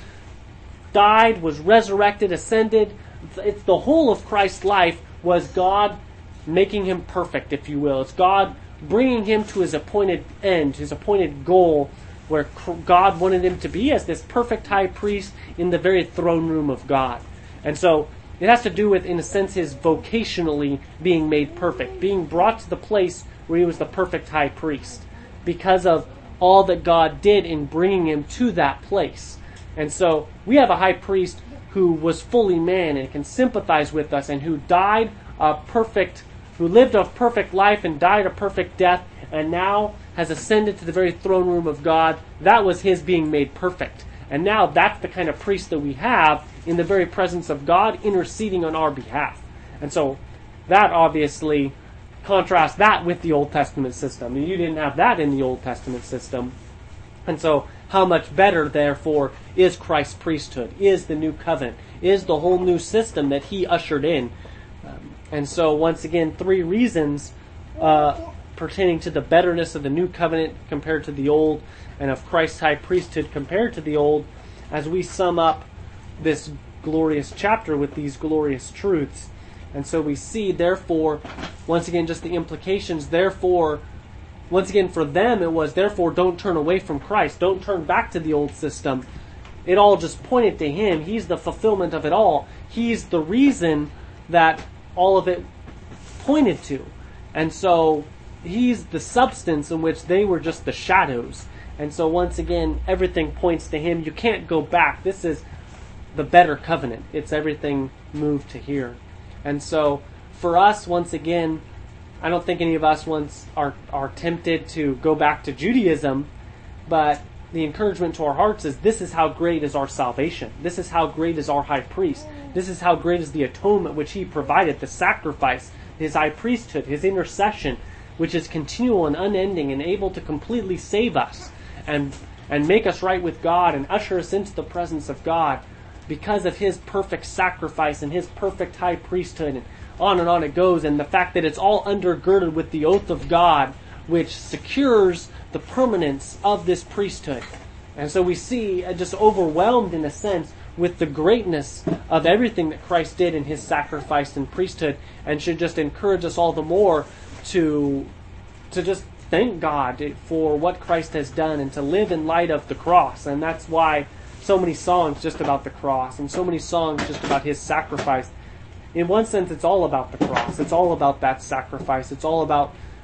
died, was resurrected, ascended. It's the whole of Christ's life was God making him perfect, if you will. It's God bringing him to his appointed end, his appointed goal, where God wanted him to be as this perfect high priest in the very throne room of God. And so it has to do with, in a sense, his vocationally being made perfect, being brought to the place where he was the perfect high priest, because of all that God did in bringing him to that place. And so we have a high priest who was fully man and can sympathize with us, and who died a perfect, who lived a perfect life and died a perfect death, and now has ascended to the very throne room of God. That was his being made perfect. And now that's the kind of priest that we have in the very presence of God, interceding on our behalf. And so that obviously contrasts that with the Old Testament system. You didn't have that in the Old Testament system. And so how much better, therefore, is Christ's priesthood, is the new covenant, is the whole new system that he ushered in. Um, and so, once again, three reasons uh, pertaining to the betterness of the new covenant compared to the old, and of Christ's high priesthood compared to the old, as we sum up this glorious chapter with these glorious truths. And so we see, therefore, once again, just the implications, therefore, once again, for them it was, therefore, don't turn away from Christ. Don't turn back to the old system. It all just pointed to him. He's the fulfillment of it all. He's the reason that all of it pointed to. And so he's the substance in which they were just the shadows. And so once again, everything points to him. You can't go back. This is the better covenant. It's everything moved to here. And so for us, once again, I don't think any of us once are, are tempted to go back to Judaism, but the encouragement to our hearts is, this is how great is our salvation. This is how great is our high priest. This is how great is the atonement which he provided, the sacrifice, his high priesthood, his intercession, which is continual and unending and able to completely save us and, and make us right with God and usher us into the presence of God because of his perfect sacrifice and his perfect high priesthood. And on and on it goes, and the fact that it's all undergirded with the oath of God, which secures the permanence of this priesthood. And so we see, uh, just overwhelmed in a sense with the greatness of everything that Christ did in his sacrifice and priesthood, and should just encourage us all the more to, to just thank God for what Christ has done and to live in light of the cross. And that's why so many songs just about the cross and so many songs just about his sacrifice. In one sense, it's all about the cross. It's all about that sacrifice. It's all about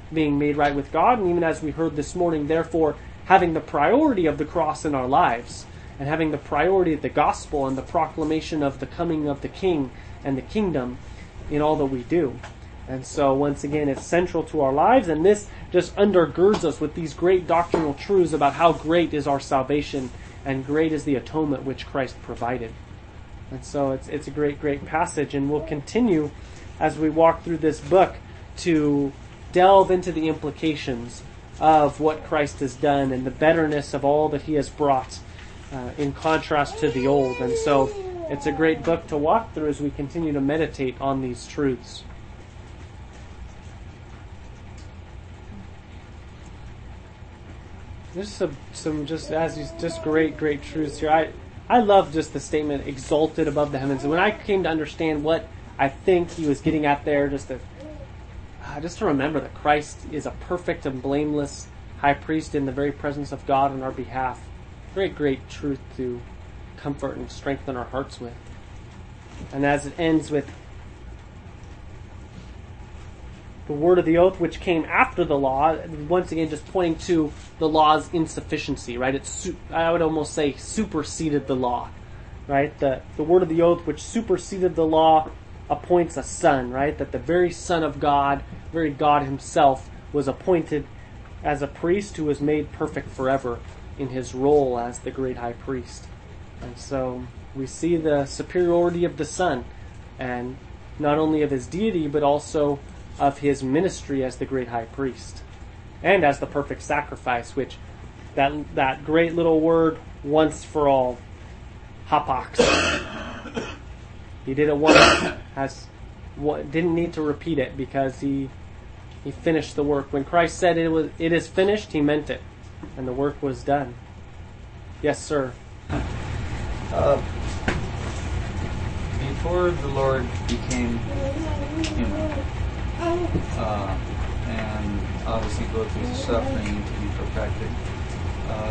being made right with God, and even as we heard this morning, therefore having the priority of the cross in our lives, and having the priority of the gospel and the proclamation of the coming of the King and the kingdom in all that we do. And so once again, it's central to our lives, and this just undergirds us with these great doctrinal truths about how great is our salvation and great is the atonement which Christ provided. And so it's it's a great, great passage, and we'll continue as we walk through this book to delve into the implications of what Christ has done and the betterness of all that he has brought uh, in contrast to the old. And so it's a great book to walk through as we continue to meditate on these truths. There's some, some just as these just great, great truths here. I, I love just the statement exalted above the heavens. And when I came to understand what I think he was getting at there, just to uh, just to remember that Christ is a perfect and blameless high priest in the very presence of God on our behalf. Great, great truth to comfort and strengthen our hearts with. And as it ends with the word of the oath which came after the law, once again just pointing to the law's insufficiency, right? It's su- I would almost say superseded the law, right? The the word of the oath which superseded the law appoints a son, right? That the very Son of God, very God himself, was appointed as a priest who was made perfect forever in his role as the great high priest. And so we see the superiority of the Son, and not only of his deity, but also of his ministry as the great high priest and as the perfect sacrifice, which that that great little word once for all, hapax. He did it once, has didn't need to repeat it because he he finished the work. When Christ said it was it is finished, he meant it, and the work was done. Yes, sir. Uh, before the Lord became human, Uh, and obviously go through the suffering to be perfected. Uh,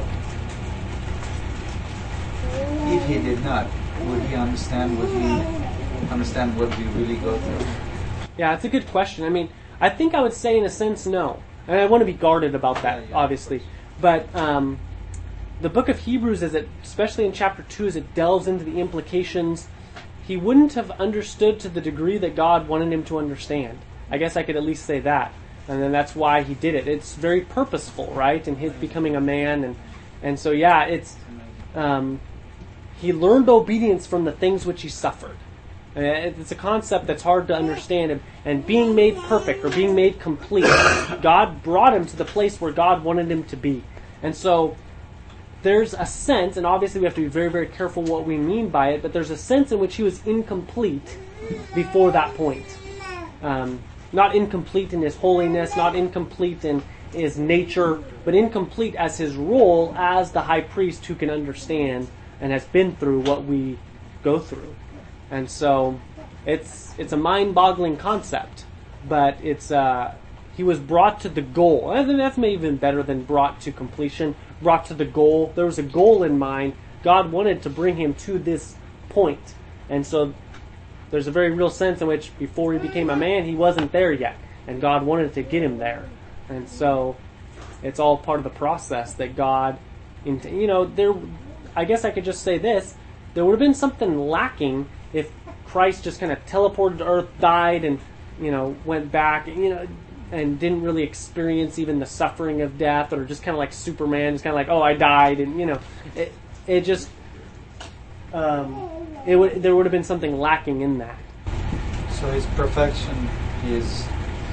if he did not, would he understand? Would he understand what we really go through? Yeah, it's a good question. I mean, I think I would say in a sense no, and I want to be guarded about that, Yeah, yeah. obviously. But um, the book of Hebrews, as it, especially in chapter two, as it delves into the implications, he wouldn't have understood to the degree that God wanted him to understand. I guess I could at least say that. And then that's why he did it. It's very purposeful, right? In his becoming a man. And, and so, yeah, it's um, he learned obedience from the things which he suffered. And it's a concept that's hard to understand. And, and being made perfect or being made complete, God brought him to the place where God wanted him to be. And so there's a sense, and obviously we have to be very, very careful what we mean by it, but there's a sense in which he was incomplete before that point. Um, Not incomplete in his holiness, not incomplete in his nature, but incomplete as his role as the high priest who can understand and has been through what we go through. And so it's it's a mind-boggling concept, but it's uh, he was brought to the goal. I think that's maybe even better than brought to completion. Brought to the goal. There was a goal in mind. God wanted to bring him to this point. And so there's a very real sense in which before he became a man, he wasn't there yet. And God wanted to get him there. And so it's all part of the process that God, you know, there, I guess I could just say this. There would have been something lacking if Christ just kind of teleported to earth, died, and, you know, went back, you know, and didn't really experience even the suffering of death, or just kind of like Superman, just kind of like, oh, I died, and, you know, it, it just, um... It would, there would have been something lacking in that. So his perfection is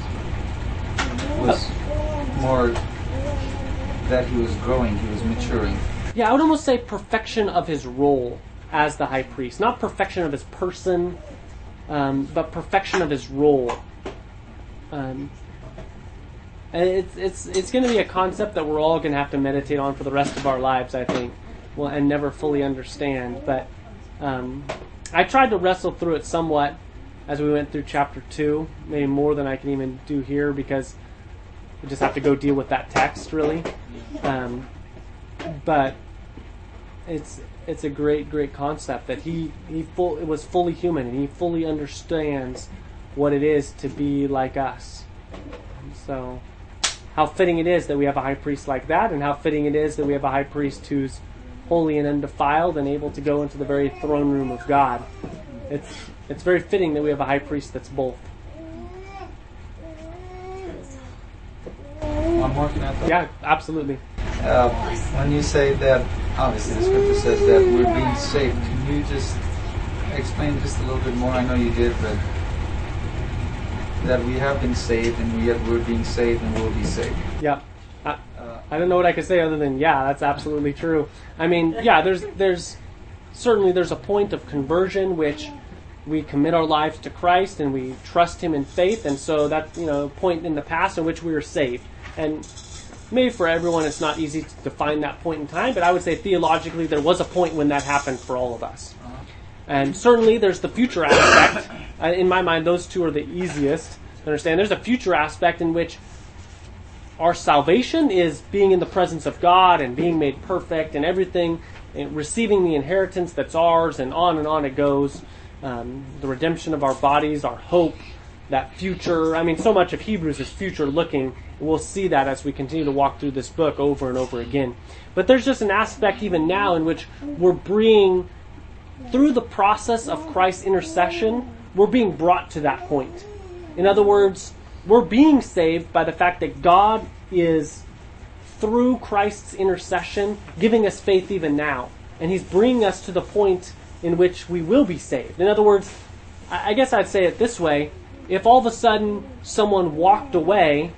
was more that he was growing, he was maturing. Yeah, I would almost say perfection of his role as the high priest. Not perfection of his person, um, but perfection of his role. Um, and it's it's it's going to be a concept that we're all going to have to meditate on for the rest of our lives, I think, well, and never fully understand. But Um, I tried to wrestle through it somewhat as we went through chapter two, maybe more than I can even do here because we just have to go deal with that text, really. Um, but it's it's a great, great concept that he he full it was fully human and he fully understands what it is to be like us. So how fitting it is that we have a high priest like that, and how fitting it is that we have a high priest who's holy and undefiled and able to go into the very throne room of God. It's it's very fitting that we have a high priest that's both. One more, can I thought? Yeah, absolutely. Uh, when you say that, obviously the scripture says that we're being saved, can you just explain just a little bit more? I know you did, but that we have been saved and yet we're being saved and will be saved. Yeah. I, Uh, I don't know what I could say other than, yeah, that's absolutely true. I mean, yeah, there's there's certainly there's a point of conversion which we commit our lives to Christ and we trust Him in faith, and so that's, you know, a point in the past in which we were saved. And maybe for everyone it's not easy to define that point in time, but I would say theologically there was a point when that happened for all of us. And certainly there's the future aspect. Uh, in my mind, those two are the easiest to understand. There's a future aspect in which our salvation is being in the presence of God and being made perfect and everything, and receiving the inheritance that's ours, and on and on it goes. Um, the redemption of our bodies, our hope, that future. I mean, so much of Hebrews is future looking. We'll see that as we continue to walk through this book over and over again. But there's just an aspect even now in which we're being, through the process of Christ's intercession, we're being brought to that point. In other words, we're being saved by the fact that God is, through Christ's intercession, giving us faith even now. And He's bringing us to the point in which we will be saved. In other words, I guess I'd say it this way. If all of a sudden someone walked away,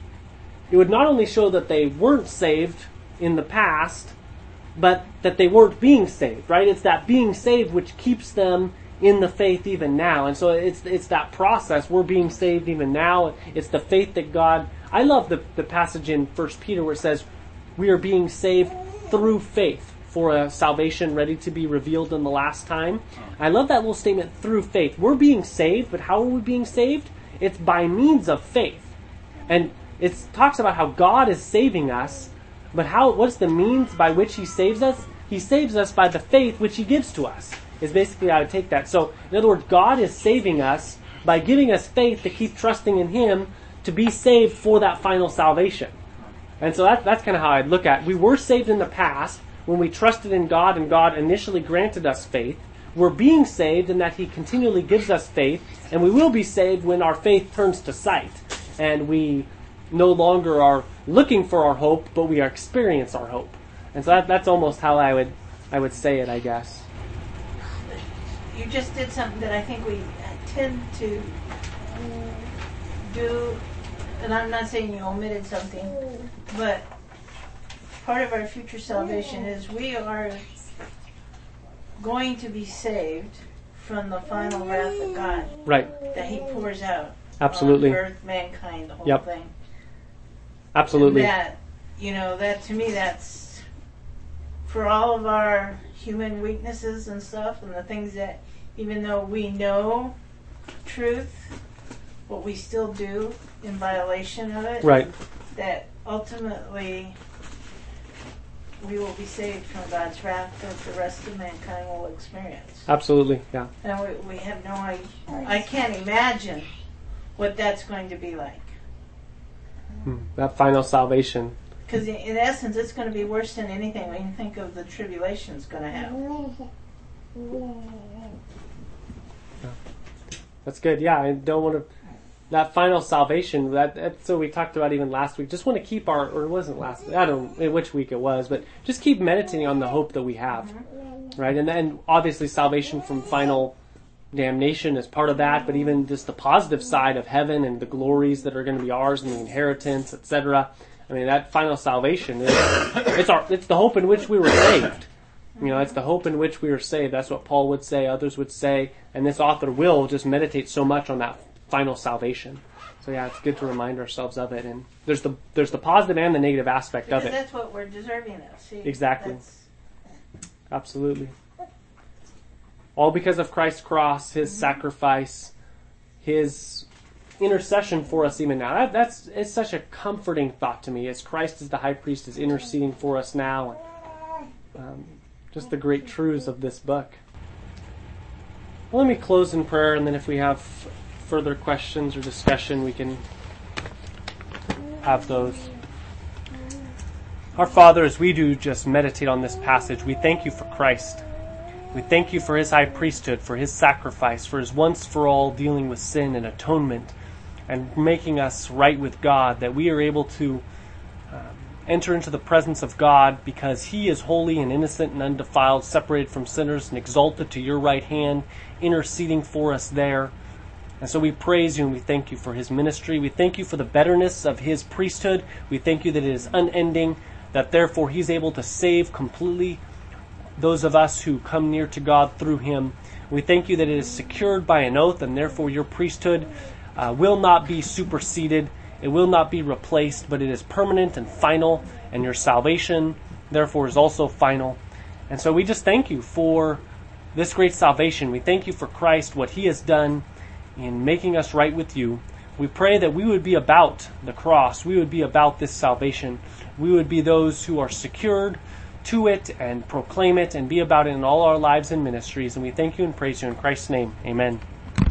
it would not only show that they weren't saved in the past, but that they weren't being saved, right? It's that being saved which keeps them in the faith even now. And so it's it's that process. We're being saved even now. It's the faith that God... I love the, the passage in First Peter where it says, we are being saved through faith for a salvation ready to be revealed in the last time. I love that little statement, through faith. We're being saved, but how are we being saved? It's by means of faith. And it talks about how God is saving us, but how? What's the means by which He saves us? He saves us by the faith which He gives to us, is basically how I would take that. So, in other words, God is saving us by giving us faith to keep trusting in Him to be saved for that final salvation. And so that, that's kind of how I'd look at it. We were saved in the past when we trusted in God and God initially granted us faith. We're being saved in that He continually gives us faith, and we will be saved when our faith turns to sight and we no longer are looking for our hope, but we are experience our hope. And so that, that's almost how I would I would say it, I guess. You just did something that I think we tend to do, and I'm not saying you omitted something, but part of our future salvation is we are going to be saved from the final wrath of God. Right. That He pours out. Absolutely. On earth, mankind, the whole Yep. thing. Absolutely. And that, you know, that to me, that's for all of our human weaknesses and stuff, and the things that, even though we know truth, what we still do in violation of it. Right. That ultimately we will be saved from God's wrath that the rest of mankind will experience. Absolutely, yeah. And we, we have no idea. I can't imagine what that's going to be like. Hmm. That final salvation. Because in, in essence, it's going to be worse than anything when you think of the tribulation's going to have. That's good. Yeah, I don't want to... That final salvation, that, that's what we talked about even last week. Just want to keep our... Or it wasn't last... I don't know which week it was, but just keep meditating on the hope that we have. Mm-hmm. Right? And then, obviously, salvation from final damnation is part of that, but even just the positive side of heaven and the glories that are going to be ours and the inheritance, et cetera. I mean, that final salvation is... It's, our, it's the hope in which we were saved. You know, it's the hope in which we are saved. That's what Paul would say, others would say, and this author will just meditate so much on that final salvation. So yeah, it's good to remind ourselves of it. And there's the there's the positive and the negative aspect because of it. That's what we're deserving of. See, exactly. Absolutely. All because of Christ's cross, His mm-hmm. sacrifice, His intercession for us even now. That, that's it's such a comforting thought to me, as Christ as the high priest is interceding for us now. And, um, just the great truths of this book. Well, let me close in prayer, and then if we have further questions or discussion, we can have those. Our Father, as we do just meditate on this passage, we thank you for Christ. We thank you for his high priesthood, for his sacrifice, for his once-for-all dealing with sin and atonement, and making us right with God, that we are able to uh, enter into the presence of God because he is holy and innocent and undefiled, separated from sinners and exalted to your right hand, interceding for us there. And so we praise you and we thank you for his ministry. We thank you for the betterness of his priesthood. We thank you that it is unending, that therefore he's able to save completely those of us who come near to God through him. We thank you that it is secured by an oath, and therefore your priesthood uh, will not be superseded. It will not be replaced, but it is permanent and final, and your salvation, therefore, is also final. And so we just thank you for this great salvation. We thank you for Christ, what he has done in making us right with you. We pray that we would be about the cross. We would be about this salvation. We would be those who are secured to it and proclaim it and be about it in all our lives and ministries. And we thank you and praise you in Christ's name. Amen.